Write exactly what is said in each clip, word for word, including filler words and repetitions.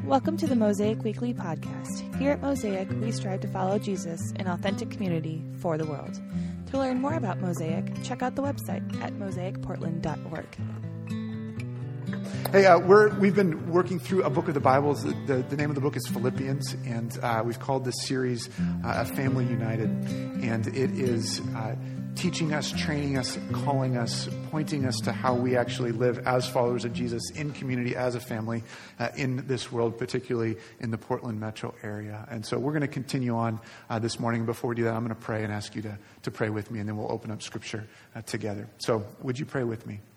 Welcome to the Mosaic Weekly Podcast. Here at Mosaic, we strive to follow Jesus in authentic community for the world. To learn more about Mosaic, check out the website at mosaic portland dot org. Hey, uh, we're, we've been working through a book of the Bible. The, the, the name of the book is Philippians, and uh, we've called this series uh, A Family United. And it is uh, teaching us, training us, calling us, pointing us to how we actually live as followers of Jesus in community, as a family, uh, in this world, particularly in the Portland metro area. And so we're going to continue on uh, this morning. Before we do that, I'm going to pray and ask you to, to pray with me, and then we'll open up Scripture uh, together. So would you pray with me?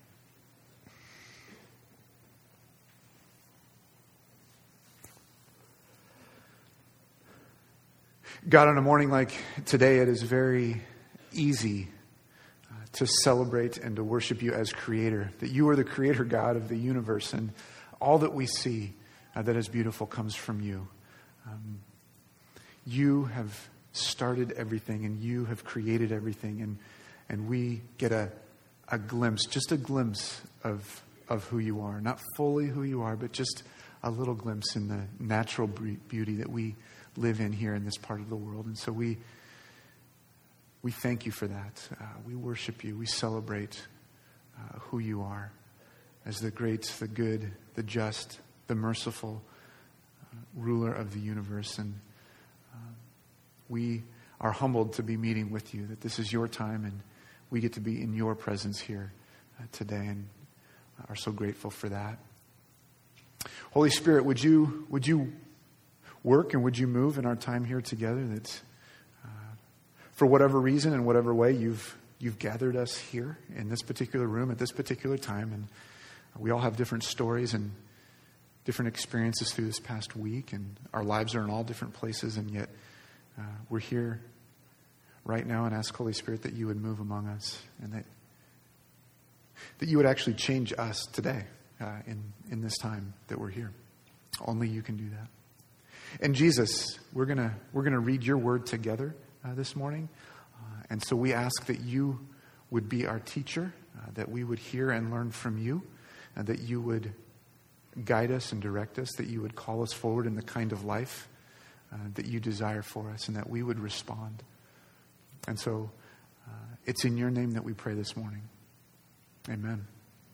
God, on a morning like today, it is very easy uh, to celebrate and to worship you as creator, that you are the creator God of the universe, and all that we see uh, that is beautiful comes from you. Um, you have started everything, and you have created everything, and and we get a a glimpse, just a glimpse of of who you are, not fully who you are, but just a little glimpse in the natural beauty that we live in here in this part of the world. And so we we thank you for that. Uh, we worship you. We celebrate uh, who you are as the great, the good, the just, the merciful uh, ruler of the universe. And uh, we are humbled to be meeting with you, that this is your time and we get to be in your presence here uh, today, and are so grateful for that. Holy Spirit, would you would you work and would you move in our time here together, that uh, for whatever reason and whatever way you've you've gathered us here in this particular room at this particular time, and we all have different stories and different experiences through this past week, and our lives are in all different places, and yet uh, we're here right now, and ask, Holy Spirit, that you would move among us, and that that you would actually change us today uh, in, in this time that we're here. Only you can do that. And Jesus, we're gonna we're gonna read your word together uh, this morning, uh, and so we ask that you would be our teacher, uh, that we would hear and learn from you, and that you would guide us and direct us, that you would call us forward in the kind of life uh, that you desire for us, and that we would respond. And so, uh, it's in your name that we pray this morning. Amen.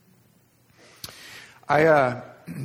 I uh,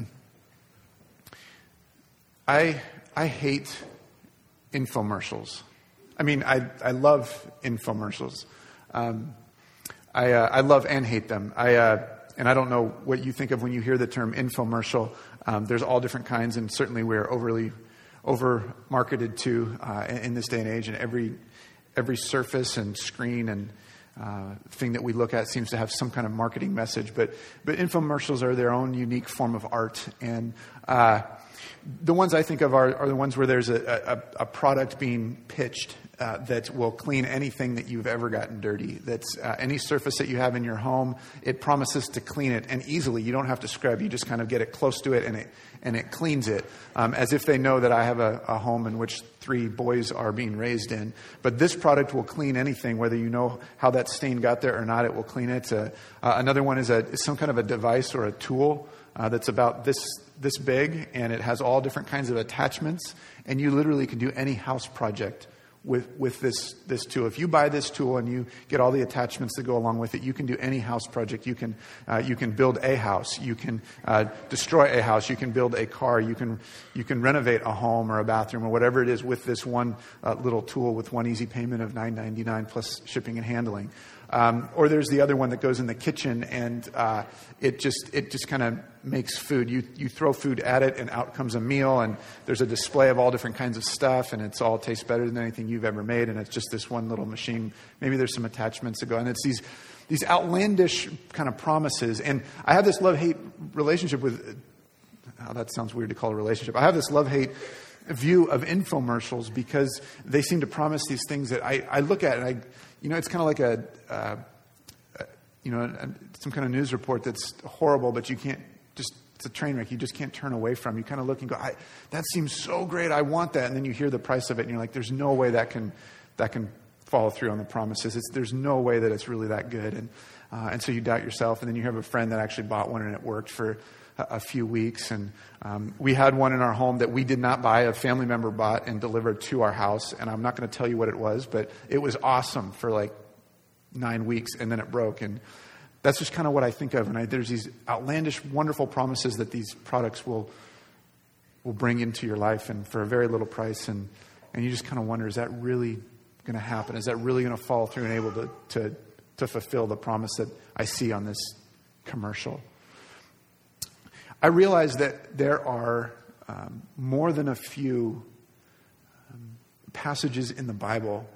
I. I hate infomercials. I mean, I I love infomercials. Um, I uh, I love and hate them. I uh, and I don't know what you think of when you hear the term infomercial. Um, there's all different kinds, and certainly we're overly over marketed to uh, in this day and age. And every every surface and screen and uh, thing that we look at seems to have some kind of marketing message. But but infomercials are their own unique form of art, and uh, the ones I think of are, are the ones where there's a, a, a product being pitched uh, that will clean anything that you've ever gotten dirty. That's uh, any surface that you have in your home, it promises to clean it, and easily. You don't have to scrub. You just kind of get it close to it, and it and it cleans it, um, as if they know that I have a, a home in which three boys are being raised in. But this product will clean anything, whether you know how that stain got there or not. It will clean it. Uh, uh, another one is a is some kind of a device or a tool uh, that's about this. this big, and it has all different kinds of attachments, and you literally can do any house project with with this this tool. If you buy this tool and you get all the attachments that go along with it, you can do any house project. You can uh, you can build a house, you can uh, destroy a house, you can build a car, you can you can renovate a home or a bathroom or whatever it is with this one uh, little tool with one easy payment of nine ninety-nine plus shipping and handling. Um, or there's the other one that goes in the kitchen, and uh, it just it just kind of makes food. You you throw food at it, and out comes a meal. And there's a display of all different kinds of stuff, and it's all tastes better than anything you've ever made. And it's just this one little machine. Maybe there's some attachments that go, and it's these these outlandish kind of promises. And I have this love-hate relationship with. Oh, that sounds weird to call a relationship. I have this love-hate view of infomercials because they seem to promise these things that I, I look at and I, you know, it's kind of like a, uh, you know, some kind of news report that's horrible, but you can't just, it's a train wreck. You just can't turn away from. You kind of look and go, I, that seems so great. I want that. And then you hear the price of it and you're like, there's no way that can, that can follow through on the promises. It's, there's no way that it's really that good. And, uh, and so you doubt yourself. And then you have a friend that actually bought one and it worked for a, a few weeks. And um, we had one in our home that we did not buy. A family member bought and delivered to our house. And I'm not going to tell you what it was, but it was awesome for like nine weeks. And then it broke. And that's just kind of what I think of. And I, there's these outlandish, wonderful promises that these products will will bring into your life, and for a very little price. And, and you just kind of wonder, is that really going to happen? Is that really going to fall through and able to, to, to fulfill the promise that I see on this commercial? I realize that there are um, more than a few um, passages in the Bible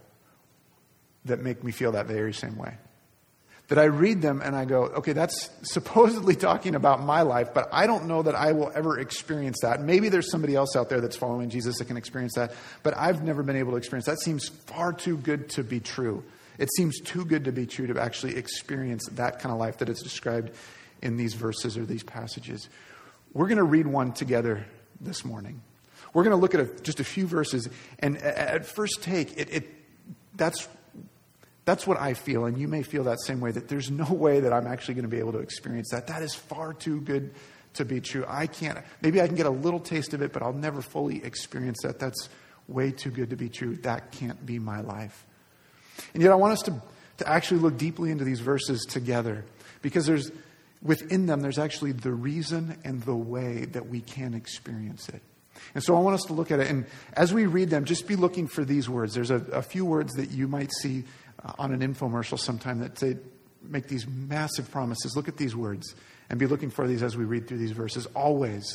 that make me feel that very same way. That I read them and I go, okay, that's supposedly talking about my life, but I don't know that I will ever experience that. Maybe there's somebody else out there that's following Jesus that can experience that, but I've never been able to experience that. That seems far too good to be true. It seems too good to be true to actually experience that kind of life that is described in these verses or these passages. We're going to read one together this morning. We're going to look at a, just a few verses, and at first take, it, it that's That's what I feel, and you may feel that same way, that there's no way that I'm actually going to be able to experience that. That is far too good to be true. I can't, maybe I can get a little taste of it, but I'll never fully experience that. That's way too good to be true. That can't be my life. And yet I want us to, to actually look deeply into these verses together, because there's within them, there's actually the reason and the way that we can experience it. And so I want us to look at it, and as we read them, just be looking for these words. There's a, a few words that you might see on an infomercial sometime that say, make these massive promises. Look at these words and be looking for these as we read through these verses. Always.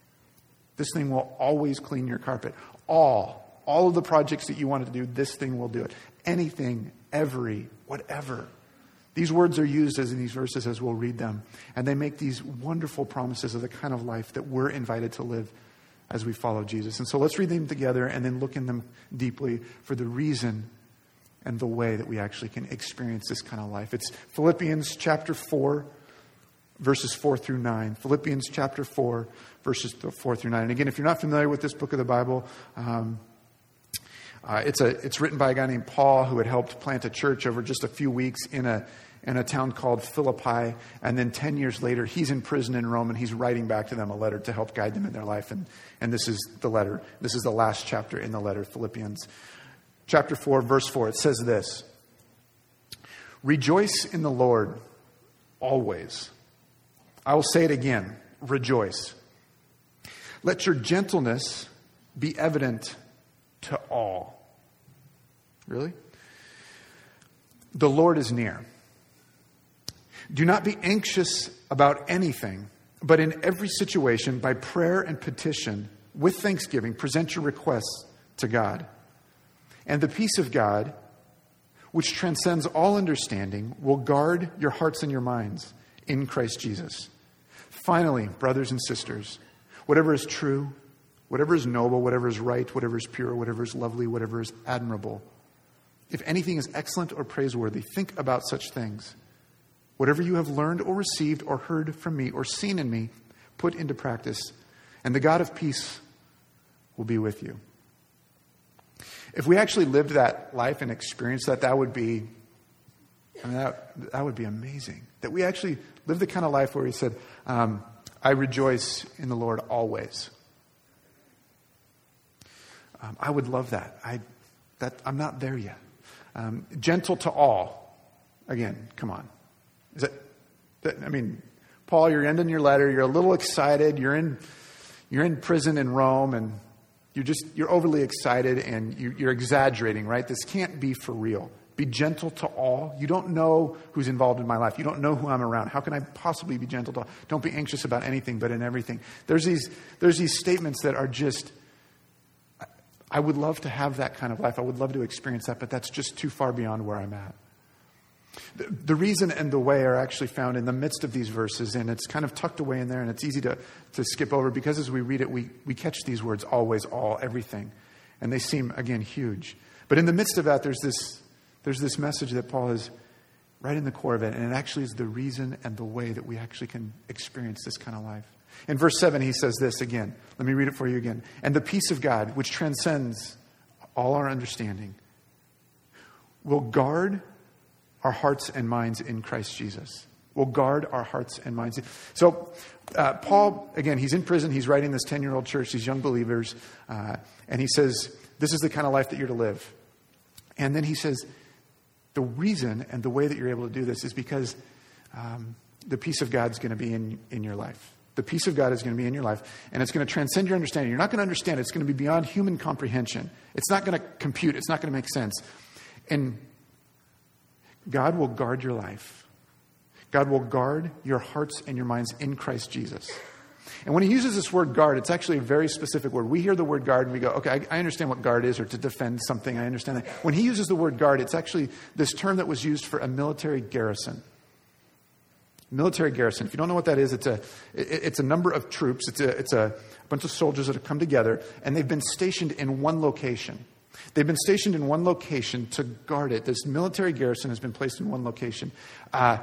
This thing will always clean your carpet. All. All of the projects that you wanted to do, this thing will do it. Anything, every, whatever. These words are used as in these verses as we'll read them. And they make these wonderful promises of the kind of life that we're invited to live as we follow Jesus. And so let's read them together and then look in them deeply for the reason and the way that we actually can experience this kind of life. It's Philippians chapter four, verses four through nine. Philippians chapter four, verses four through nine. And again, if you're not familiar with this book of the Bible, um, uh, it's a it's written by a guy named Paul who had helped plant a church over just a few weeks in a in a town called Philippi. And then ten years later, he's in prison in Rome, and he's writing back to them a letter to help guide them in their life. And, and this is the letter. This is the last chapter in the letter, Philippians. Chapter four, verse four, it says this: Rejoice in the Lord always. I will say it again, rejoice. Let your gentleness be evident to all. Really? The Lord is near. Do not be anxious about anything, but in every situation, by prayer and petition, with thanksgiving, present your requests to God. And the peace of God, which transcends all understanding, will guard your hearts and your minds in Christ Jesus. Finally, brothers and sisters, whatever is true, whatever is noble, whatever is right, whatever is pure, whatever is lovely, whatever is admirable, if anything is excellent or praiseworthy, think about such things. Whatever you have learned or received or heard from me or seen in me, put into practice, and the God of peace will be with you. If we actually lived that life and experienced that, that would be, I mean, that, that would be amazing. That we actually live the kind of life where he said, um, I rejoice in the Lord always. Um, I would love that. I, that I'm not there yet. Um, gentle to all. Again, come on. Is that, that, I mean, Paul, you're ending your letter. You're a little excited. You're in, you're in prison in Rome, and You're just, you're overly excited and you, you're exaggerating, right? This can't be for real. Be gentle to all. You don't know who's involved in my life. You don't know who I'm around. How can I possibly be gentle to all? Don't be anxious about anything, but in everything. There's these, there's these statements that are just, I would love to have that kind of life. I would love to experience that, but that's just too far beyond where I'm at. The, the reason and the way are actually found in the midst of these verses, and it's kind of tucked away in there, and it's easy to, to skip over because as we read it, we, we catch these words, always, all, everything. And they seem, again, huge. But in the midst of that, there's this, there's this message that Paul is right in the core of it, and it actually is the reason and the way that we actually can experience this kind of life. In verse seven, he says this again. Let me read it for you again. And the peace of God, which transcends all our understanding, will guard our hearts and minds in Christ Jesus. will guard our hearts and minds. So uh, Paul, again, he's in prison. He's writing this ten-year-old church, these young believers. Uh, and he says, this is the kind of life that you're to live. And then he says, the reason and the way that you're able to do this is because um, the peace of God is going to be in, in your life. The peace of God is going to be in your life, and it's going to transcend your understanding. You're not going to understand it. It's going to be beyond human comprehension. It's not going to compute. It's not going to make sense. And God will guard your life. God will guard your hearts and your minds in Christ Jesus. And when he uses this word guard, it's actually a very specific word. We hear the word guard and we go, okay, I, I understand what guard is, or to defend something. I understand that. When he uses the word guard, it's actually this term that was used for a military garrison. Military garrison. If you don't know what that is, it's a it's a number of troops. It's a it's a bunch of soldiers that have come together, and they've been stationed in one location. They've been stationed in one location to guard it. This military garrison has been placed in one location. Uh,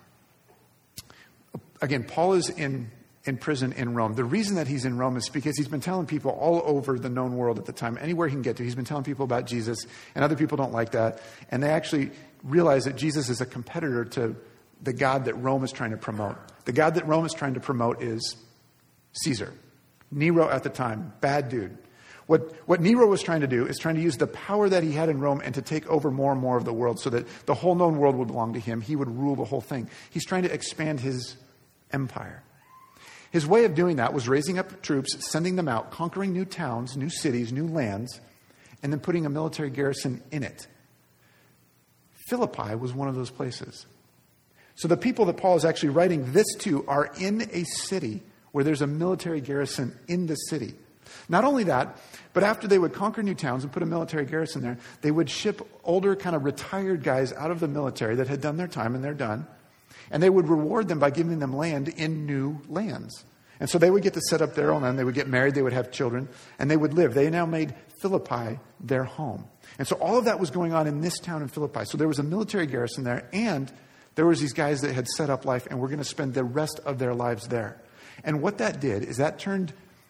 again, Paul is in in prison in Rome. The reason that he's in Rome is because he's been telling people all over the known world at the time, anywhere he can get to, he's been telling people about Jesus, and other people don't like that, and they actually realize that Jesus is a competitor to the God that Rome is trying to promote. The God that Rome is trying to promote is Caesar. Nero at the time, bad dude. What, what Nero was trying to do is trying to use the power that he had in Rome and to take over more and more of the world so that the whole known world would belong to him. He would rule the whole thing. He's trying to expand his empire. His way of doing that was raising up troops, sending them out, conquering new towns, new cities, new lands, and then putting a military garrison in it. Philippi was one of those places. So the people that Paul is actually writing this to are in a city where there's a military garrison in the city. Not only that, but after they would conquer new towns and put a military garrison there, they would ship older kind of retired guys out of the military that had done their time and they're done. And they would reward them by giving them land in new lands. And so they would get to set up their own land. They would get married. They would have children. And they would live. They now made Philippi their home. And so all of that was going on in this town in Philippi. So there was a military garrison there, and there was these guys that had set up life and were going to spend the rest of their lives there. And what that did is that turned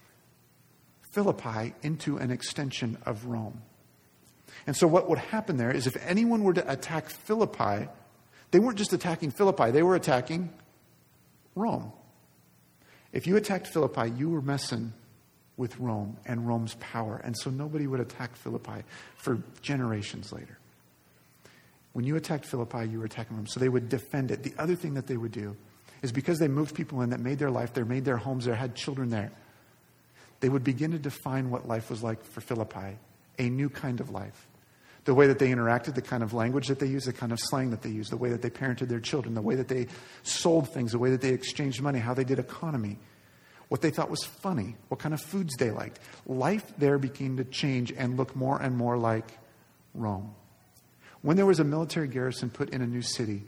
Philippi into an extension of Rome. And so what would happen there is if anyone were to attack Philippi, they weren't just attacking Philippi, they were attacking Rome. If you attacked Philippi, you were messing with Rome and Rome's power. And so nobody would attack Philippi for generations later. When you attacked Philippi, you were attacking Rome. So they would defend it. The other thing that they would do is because they moved people in that made their life there, made their homes there, had children there, they would begin to define what life was like for Philippi, a new kind of life. The way that they interacted, the kind of language that they used, the kind of slang that they used, the way that they parented their children, the way that they sold things, the way that they exchanged money, how they did economy, what they thought was funny, what kind of foods they liked. Life there began to change and look more and more like Rome. When there was a military garrison put in a new city,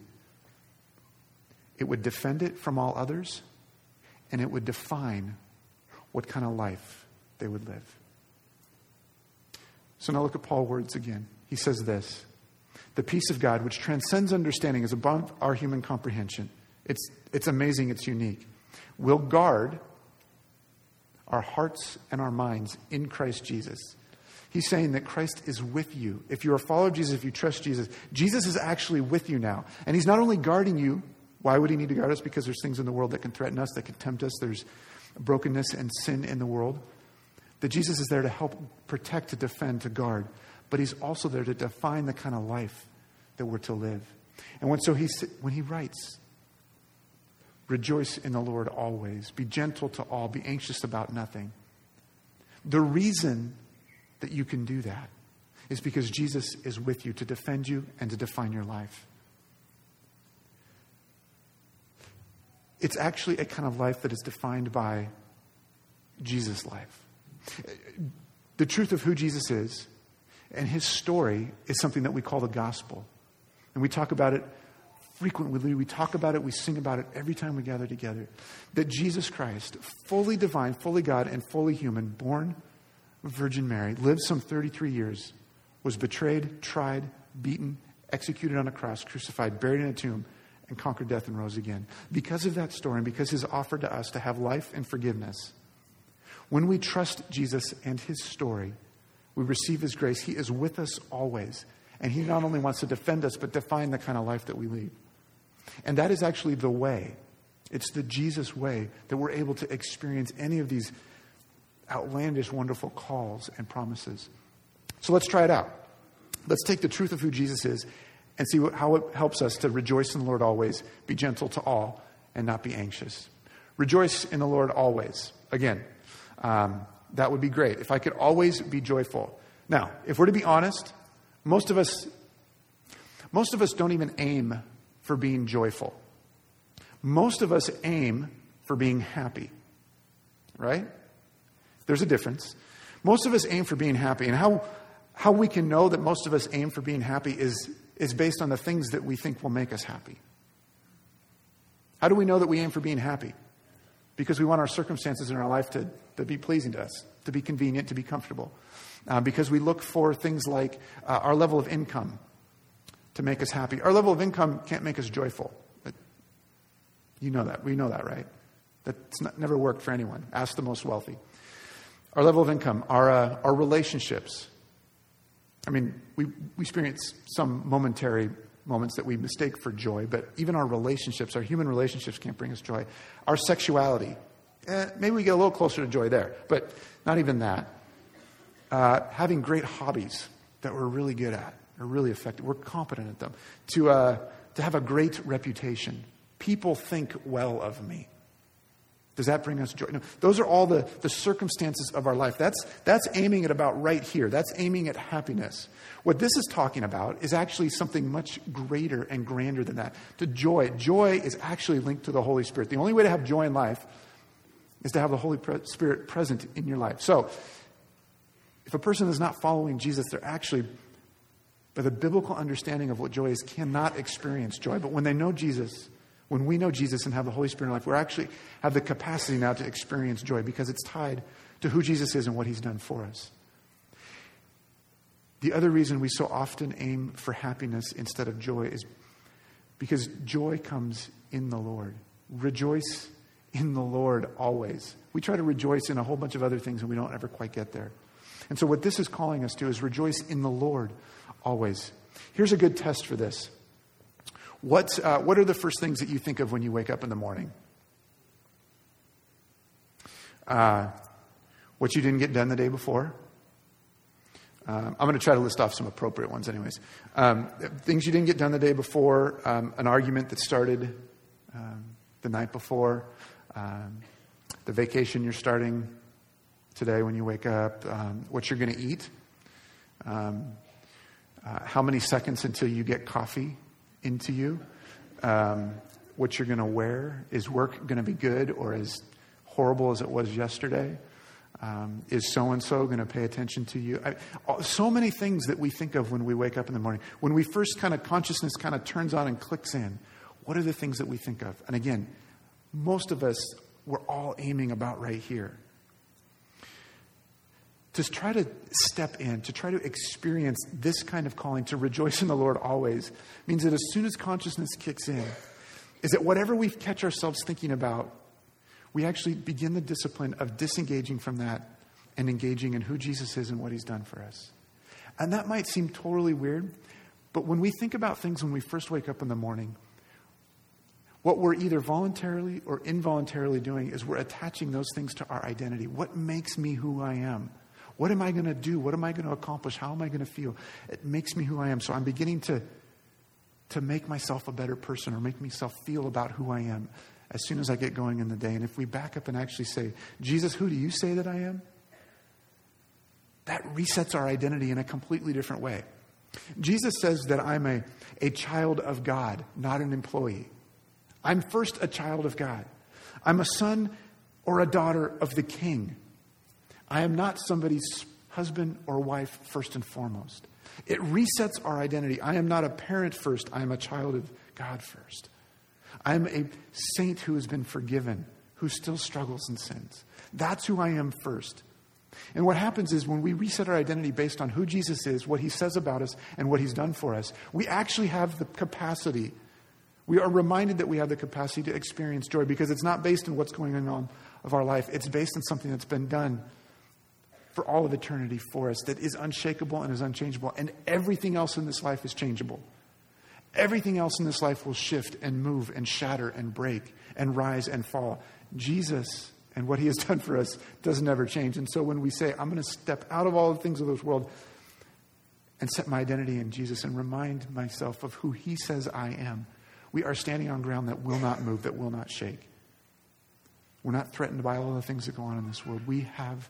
it would defend it from all others, and it would define what kind of life they would live. So now look at Paul's words again. He says this: the peace of God, which transcends understanding, is above our human comprehension. It's, it's amazing, it's unique. Will guard our hearts and our minds in Christ Jesus. He's saying that Christ is with you. If you're a follower of Jesus, if you trust Jesus, Jesus is actually with you now. And he's not only guarding you. Why would he need to guard us? Because there's things in the world that can threaten us, that can tempt us. There's brokenness and sin in the world. That Jesus is there to help protect, to defend, to guard. But he's also there to define the kind of life that we're to live. And when so he when he writes, rejoice in the Lord always. Be gentle to all. Be anxious about nothing. The reason that you can do that is because Jesus is with you to defend you and to define your life. It's actually a kind of life that is defined by Jesus' life. The truth of who Jesus is and his story is something that we call the gospel. And we talk about it frequently. We talk about it. We sing about it every time we gather together. That Jesus Christ, fully divine, fully God, and fully human, born of Virgin Mary, lived some thirty-three years, was betrayed, tried, beaten, executed on a cross, crucified, buried in a tomb, and conquered death and rose again. Because of that story and because his offer to us to have life and forgiveness, when we trust Jesus and his story, we receive his grace. He is with us always. And he not only wants to defend us, but define the kind of life that we lead. And that is actually the way. It's the Jesus way that we're able to experience any of these outlandish, wonderful calls and promises. So let's try it out. Let's take the truth of who Jesus is and see what, how it helps us to rejoice in the Lord always, be gentle to all, and not be anxious. Rejoice in the Lord always. Again, um, that would be great if I could always be joyful. Now, if we're to be honest, most of us, most of us don't even aim for being joyful. Most of us aim for being happy, right? There's a difference. Most of us aim for being happy. And how, how we can know that most of us aim for being happy is, is based on the things that we think will make us happy. How do we know that we aim for being happy? Because we want our circumstances in our life to, to be pleasing to us, to be convenient, to be comfortable. Uh, because we look for things like uh, our level of income to make us happy. Our level of income can't make us joyful. But you know that. We know that, right? That's not, never worked for anyone. Ask the most wealthy. Our level of income, our uh, our relationships. I mean, we, we experience some momentary moments that we mistake for joy, but even our relationships, our human relationships can't bring us joy. Our sexuality, eh, maybe we get a little closer to joy there, but not even that. Uh, having great hobbies that we're really good at, are really effective, we're competent at them. To uh, to have a great reputation. People think well of me. Does that bring us joy? No, those are all the, the circumstances of our life. That's, that's aiming at about right here. That's aiming at happiness. What this is talking about is actually something much greater and grander than that. To joy. Joy is actually linked to the Holy Spirit. The only way to have joy in life is to have the Holy Spirit present in your life. So, if a person is not following Jesus, they're actually, by the biblical understanding of what joy is, cannot experience joy. But when they know Jesus, when we know Jesus and have the Holy Spirit in life, we actually have the capacity now to experience joy because it's tied to who Jesus is and what he's done for us. The other reason we so often aim for happiness instead of joy is because joy comes in the Lord. Rejoice in the Lord always. We try to rejoice in a whole bunch of other things and we don't ever quite get there. And so what this is calling us to is rejoice in the Lord always. Here's a good test for this. What, uh, what are the first things that you think of when you wake up in the morning? Uh, what you didn't get done the day before? Um, I'm going to try to list off some appropriate ones anyways. Um, things you didn't get done the day before, um, an argument that started um, the night before, um, the vacation you're starting today when you wake up, um, what you're going to eat, um, uh, how many seconds until you get coffee into you, um, what you're going to wear. Is work going to be good or as horrible as it was yesterday? Um, is so-and-so going to pay attention to you? I, so many things that we think of when we wake up in the morning. When we first kind of consciousness kind of turns on and clicks in, what are the things that we think of? And again, most of us, we're all aiming about right here. To try to step in, to try to experience this kind of calling, to rejoice in the Lord always, means that as soon as consciousness kicks in, is that whatever we catch ourselves thinking about, we actually begin the discipline of disengaging from that and engaging in who Jesus is and what he's done for us. And that might seem totally weird, but when we think about things when we first wake up in the morning, what we're either voluntarily or involuntarily doing is we're attaching those things to our identity. What makes me who I am? What am I going to do? What am I going to accomplish? How am I going to feel? It makes me who I am. So I'm beginning to, to make myself a better person or make myself feel about who I am as soon as I get going in the day. And if we back up and actually say, Jesus, who do you say that I am? That resets our identity in a completely different way. Jesus says that I'm a, a child of God, not an employee. I'm first a child of God. I'm a son or a daughter of the King. I am not somebody's husband or wife first and foremost. It resets our identity. I am not a parent first. I am a child of God first. I am a saint who has been forgiven, who still struggles and sins. That's who I am first. And what happens is when we reset our identity based on who Jesus is, what he says about us, and what he's done for us, we actually have the capacity. We are reminded that we have the capacity to experience joy because it's not based on what's going on of our life. It's based on something that's been done for all of eternity for us that is unshakable and is unchangeable. And everything else in this life is changeable. Everything else in this life will shift and move and shatter and break and rise and fall. Jesus and what he has done for us doesn't ever change. And so when we say, I'm going to step out of all the things of this world and set my identity in Jesus and remind myself of who he says I am, we are standing on ground that will not move, that will not shake. We're not threatened by all the things that go on in this world. We have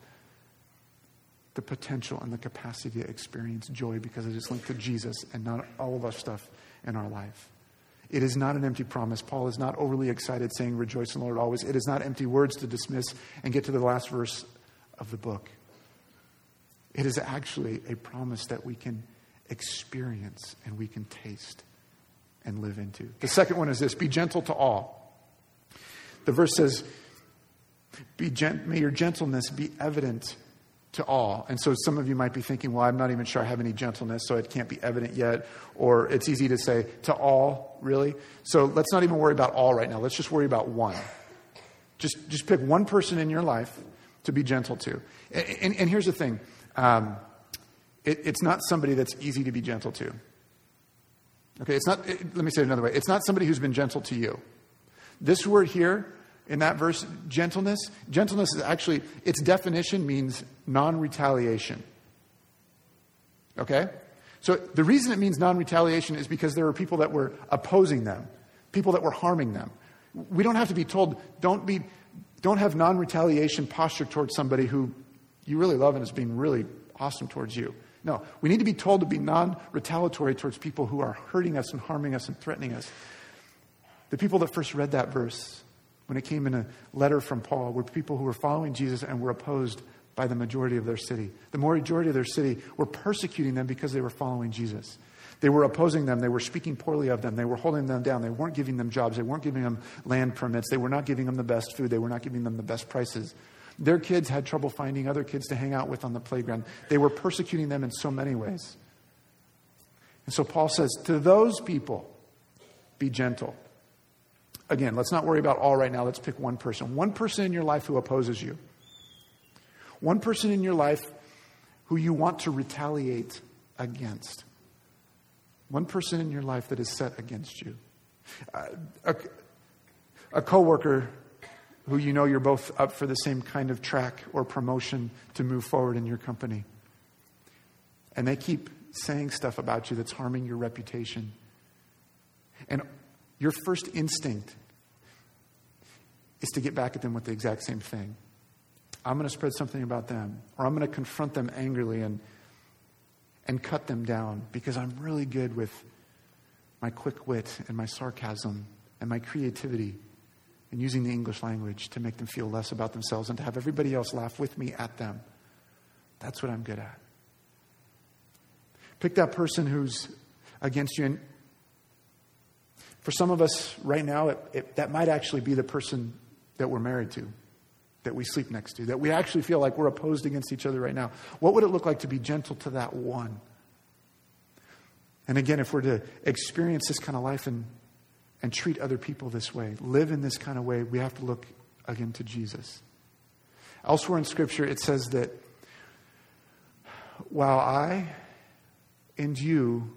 the potential and the capacity to experience joy because it is linked to Jesus and not all of our stuff in our life. It is not an empty promise. Paul is not overly excited saying, rejoice in the Lord always. It is not empty words to dismiss and get to the last verse of the book. It is actually a promise that we can experience and we can taste and live into. The second one is this: be gentle to all. The verse says, "Be gent- may your gentleness be evident to all." And so some of you might be thinking, well, I'm not even sure I have any gentleness, so it can't be evident yet. Or it's easy to say, to all, really? So let's not even worry about all right now. Let's just worry about one. Just just pick one person in your life to be gentle to. And, and, and here's the thing. Um, it, it's not somebody that's easy to be gentle to. Okay, it's not, it, let me say it another way. It's not somebody who's been gentle to you. This word here, in that verse, gentleness, gentleness is actually, its definition means non-retaliation. Okay? So the reason it means non-retaliation is because there were people that were opposing them, people that were harming them. We don't have to be told, don't be, don't have non-retaliation posture towards somebody who you really love and is being really awesome towards you. No, we need to be told to be non-retaliatory towards people who are hurting us and harming us and threatening us. The people that first read that verse, when it came in a letter from Paul, were people who were following Jesus and were opposed by the majority of their city. The majority of their city were persecuting them because they were following Jesus. They were opposing them. They were speaking poorly of them. They were holding them down. They weren't giving them jobs. They weren't giving them land permits. They were not giving them the best food. They were not giving them the best prices. Their kids had trouble finding other kids to hang out with on the playground. They were persecuting them in so many ways. And so Paul says, to those people, be gentle. Again, let's not worry about all right now. Let's pick one person. One person in your life who opposes you. One person in your life who you want to retaliate against. One person in your life that is set against you. Uh, a, a coworker who you know you're both up for the same kind of track or promotion to move forward in your company. And they keep saying stuff about you that's harming your reputation. And your first instinct is to get back at them with the exact same thing. I'm going to spread something about them, or I'm going to confront them angrily and and cut them down because I'm really good with my quick wit and my sarcasm and my creativity and using the English language to make them feel less about themselves and to have everybody else laugh with me at them. That's what I'm good at. Pick that person who's against you. And for some of us right now, it, it, that might actually be the person that we're married to, that we sleep next to, that we actually feel like we're opposed against each other right now. What would it look like to be gentle to that one? And again, if we're to experience this kind of life and, and treat other people this way, live in this kind of way, we have to look again to Jesus. Elsewhere in Scripture, it says that while I and you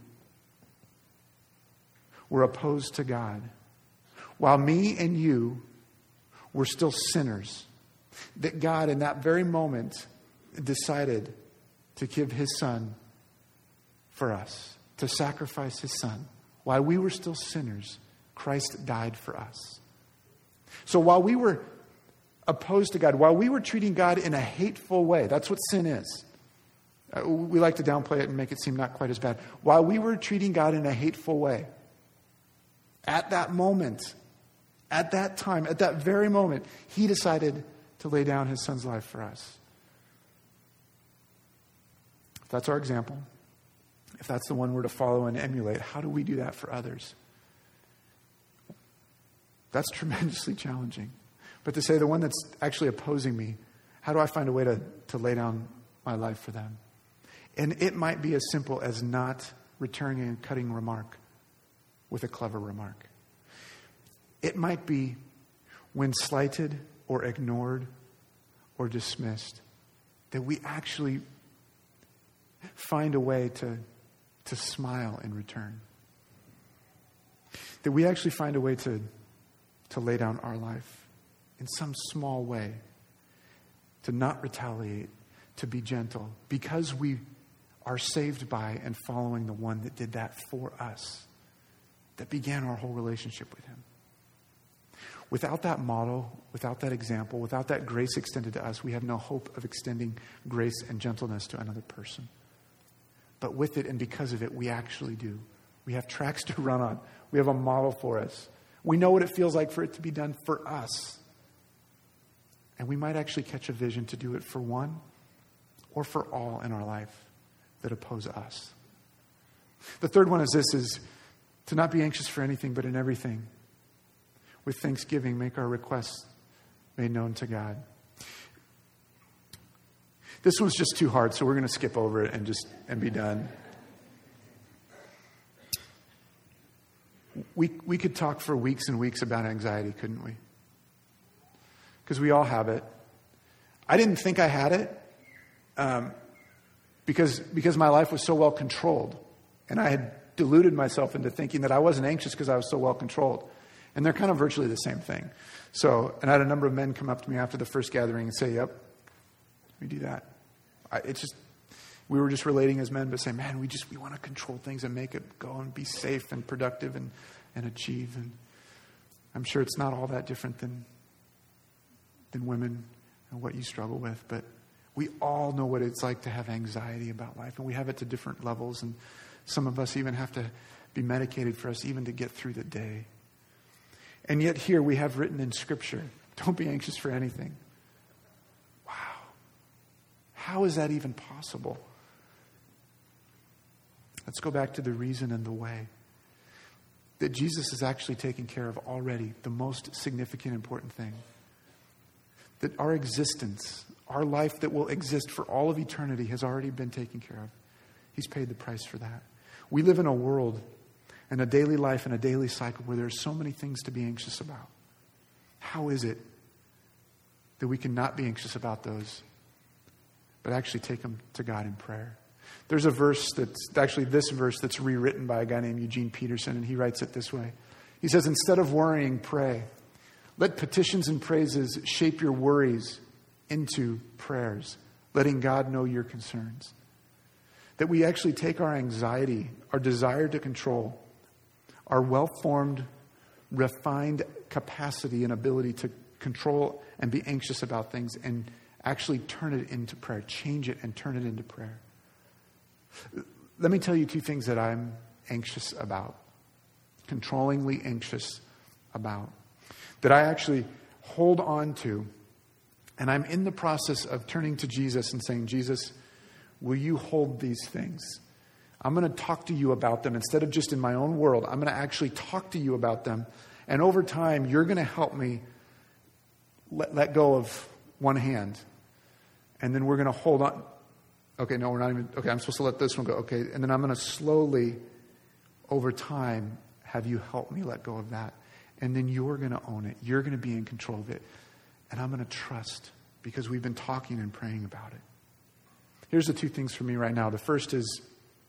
were opposed to God, while me and you were still sinners, that God in that very moment decided to give his son for us, to sacrifice his son. While we were still sinners, Christ died for us. So while we were opposed to God, while we were treating God in a hateful way, that's what sin is. Uh, we like to downplay it and make it seem not quite as bad. While we were treating God in a hateful way, at that moment, at that time, at that very moment, he decided to lay down his son's life for us. If that's our example, if that's the one we're to follow and emulate, how do we do that for others? That's tremendously challenging. But to say the one that's actually opposing me, how do I find a way to, to lay down my life for them? And it might be as simple as not returning a cutting remark with a clever remark. It might be when slighted or ignored or dismissed, that we actually find a way to, to smile in return. that we actually find a way to, to lay down our life in some small way, to not retaliate, to be gentle, because we are saved by and following the one that did that for us, that began our whole relationship with him. Without that model, without that example, without that grace extended to us, we have no hope of extending grace and gentleness to another person. But with it and because of it, we actually do. We have tracks to run on. We have a model for us. We know what it feels like for it to be done for us. And we might actually catch a vision to do it for one or for all in our life that oppose us. The third one is this, is to not be anxious for anything, but in everything, with thanksgiving, make our requests made known to God. This one's just too hard, so we're going to skip over it and just and be done. We we could talk for weeks and weeks about anxiety, couldn't we? Because we all have it. I didn't think I had it um, because because my life was so well controlled, and I had deluded myself into thinking that I wasn't anxious because I was so well controlled. And they're kind of virtually the same thing. So, and I had a number of men come up to me after the first gathering and say, "Yep, we do that." I, it's just, we were just relating as men, but saying, "Man, we just we want to control things and make it go and be safe and productive and and achieve." And I'm sure it's not all that different than than women and what you struggle with, but we all know what it's like to have anxiety about life, and we have it to different levels. And some of us even have to be medicated for us even to get through the day. And yet here we have written in Scripture, don't be anxious for anything. Wow. How is that even possible? Let's go back to the reason and the way. That Jesus is actually taking care of already the most significant, important thing. That our existence, our life that will exist for all of eternity has already been taken care of. He's paid the price for that. We live in a world and a daily life and a daily cycle where there's so many things to be anxious about. How is it that we can not be anxious about those, but actually take them to God in prayer? There's a verse that's actually this verse that's rewritten by a guy named Eugene Peterson, and he writes it this way. He says, "Instead of worrying, pray. Let petitions and praises shape your worries into prayers, letting God know your concerns." That we actually take our anxiety, our desire to control, our well-formed, refined capacity and ability to control and be anxious about things and actually turn it into prayer, change it and turn it into prayer. Let me tell you two things that I'm anxious about, controllingly anxious about, that I actually hold on to, and I'm in the process of turning to Jesus and saying, "Jesus, will you hold these things? I'm going to talk to you about them instead of just in my own world. I'm going to actually talk to you about them. And over time, you're going to help me let, let go of one hand. And then we're going to hold on. Okay, no, we're not even. Okay, I'm supposed to let this one go. Okay, and then I'm going to slowly, over time, have you help me let go of that. And then you're going to own it. You're going to be in control of it. And I'm going to trust because we've been talking and praying about it." Here's the two things for me right now. The first is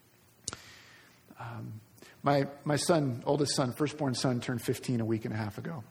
um, my my son, oldest son, firstborn son, turned fifteen a week and a half ago.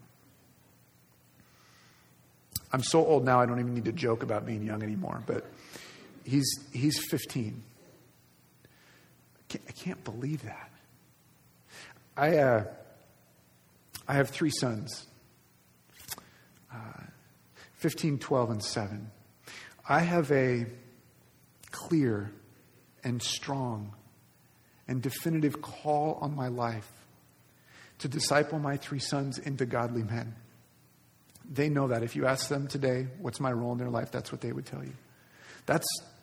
I'm so old now I don't even need to joke about being young anymore, but he's he's fifteen. I can't, I can't believe that. I uh, I have three sons, uh, fifteen, twelve, and seven. I have a clear and strong and definitive call on my life to disciple my three sons into godly men. They know that. If you ask them today, what's my role in their life, that's what they would tell you. That's,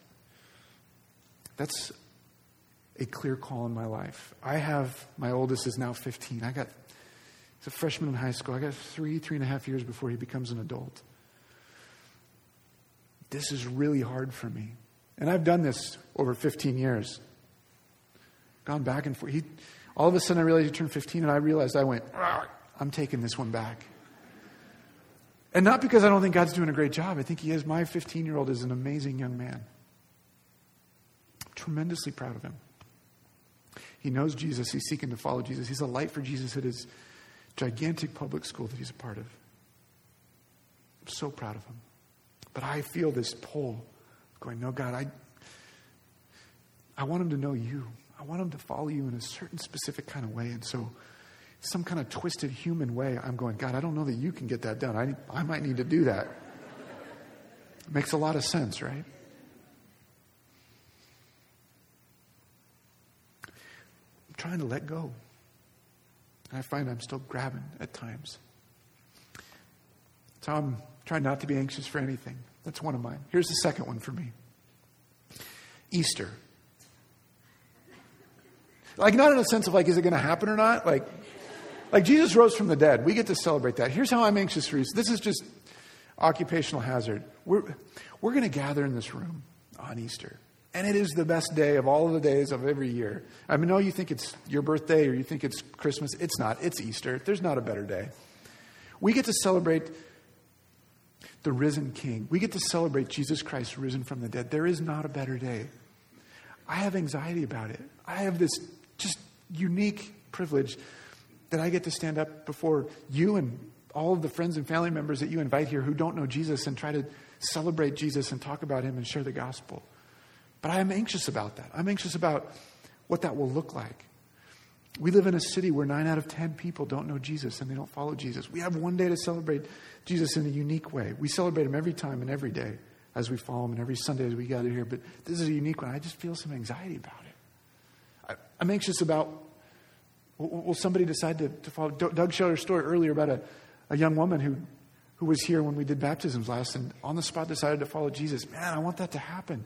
that's a clear call in my life. I have, my oldest is now fifteen. I got, he's a freshman in high school. I got three, three and a half years before he becomes an adult. This is really hard for me. And I've done this over fifteen years. Gone back and forth. He, all of a sudden I realized he turned fifteen and I realized I went, I'm taking this one back. And not because I don't think God's doing a great job. I think he is. My fifteen-year-old is an amazing young man. I'm tremendously proud of him. He knows Jesus. He's seeking to follow Jesus. He's a light for Jesus at his, gigantic public school that he's a part of. I'm so proud of him. But I feel this pull going, no, God, I, I want him to know you. I want him to follow you in a certain specific kind of way. And so some kind of twisted human way, I'm going, God, I don't know that you can get that done. I, I might need to do that. It makes a lot of sense, right? I'm trying to let go. And I find I'm still grabbing at times. So I'm trying not to be anxious for anything. That's one of mine. Here's the second one for me. Easter. Like, not in a sense of like, is it going to happen or not? Like, like Jesus rose from the dead. We get to celebrate that. Here's how I'm anxious for Easter. This is just occupational hazard. We're, we're going to gather in this room on Easter. And it is the best day of all of the days of every year. I mean, no, you think it's your birthday or you think it's Christmas. It's not. It's Easter. There's not a better day. We get to celebrate the risen King. We get to celebrate Jesus Christ risen from the dead. There is not a better day. I have anxiety about it. I have this just unique privilege that I get to stand up before you and all of the friends and family members that you invite here who don't know Jesus and try to celebrate Jesus and talk about him and share the gospel. But I am anxious about that. I'm anxious about what that will look like. We live in a city where nine out of ten people don't know Jesus and they don't follow Jesus. We have one day to celebrate Jesus in a unique way. We celebrate him every time and every day as we follow him and every Sunday as we gather here. But this is a unique one. I just feel some anxiety about it. I, I'm anxious about, will, will somebody decide to, to follow? Doug shared a story earlier about a, a young woman who, who was here when we did baptisms last and on the spot decided to follow Jesus. Man, I want that to happen.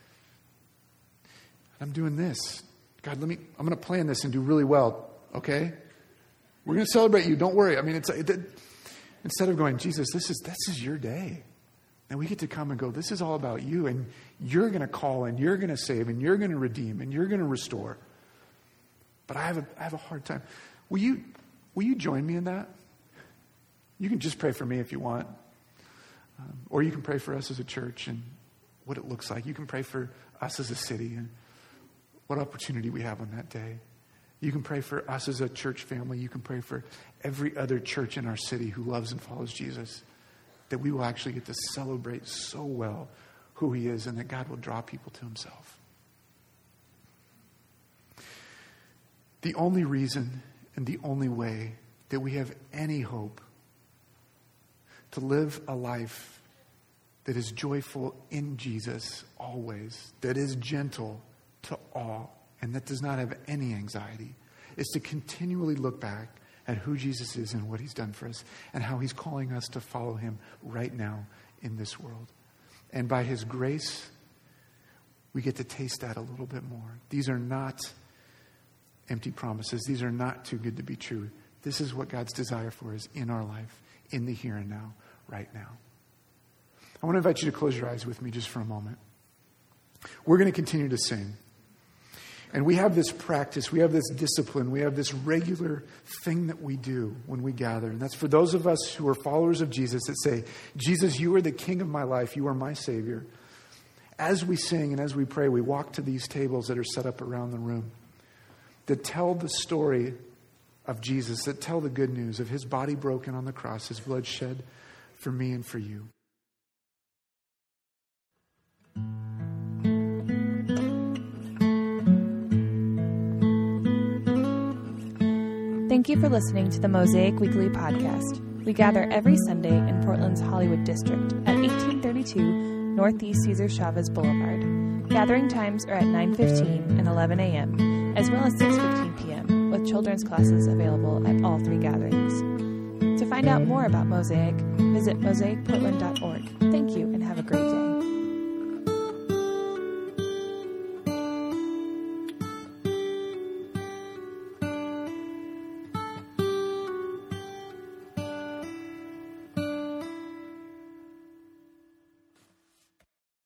I'm doing this. God, let me, I'm going to plan this and do really well, okay? We're going to celebrate you. Don't worry. I mean, it's it, instead of going, Jesus, this is this is your day. And we get to come and go, this is all about you. And you're going to call and you're going to save and you're going to redeem and you're going to restore. But I have a, I have a hard time. Will you, will you join me in that? You can just pray for me if you want. Um, or you can pray for us as a church and what it looks like. You can pray for us as a city and what opportunity we have on that day. You can pray for us as a church family. You can pray for every other church in our city who loves and follows Jesus. That we will actually get to celebrate so well who he is and that God will draw people to himself. The only reason and the only way that we have any hope to live a life that is joyful in Jesus always, that is gentle to all, and that does not have any anxiety, is to continually look back at who Jesus is and what he's done for us and how he's calling us to follow him right now in this world. And by his grace, we get to taste that a little bit more. These are not empty promises. These are not too good to be true. This is what God's desire for us in our life, in the here and now, right now. I want to invite you to close your eyes with me just for a moment. We're going to continue to sing. And we have this practice, we have this discipline, we have this regular thing that we do when we gather. And that's for those of us who are followers of Jesus that say, Jesus, you are the King of my life, you are my Savior. As we sing and as we pray, we walk to these tables that are set up around the room that tell the story of Jesus, that tell the good news of his body broken on the cross, his blood shed for me and for you. Thank you for listening to the Mosaic Weekly Podcast. We gather every Sunday in Portland's Hollywood District at eighteen thirty-two Northeast Cesar Chavez Boulevard. Gathering times are at nine fifteen and eleven a.m., as well as six fifteen p.m., with children's classes available at all three gatherings. To find out more about Mosaic, visit mosaic portland dot org. Thank you and have a great day.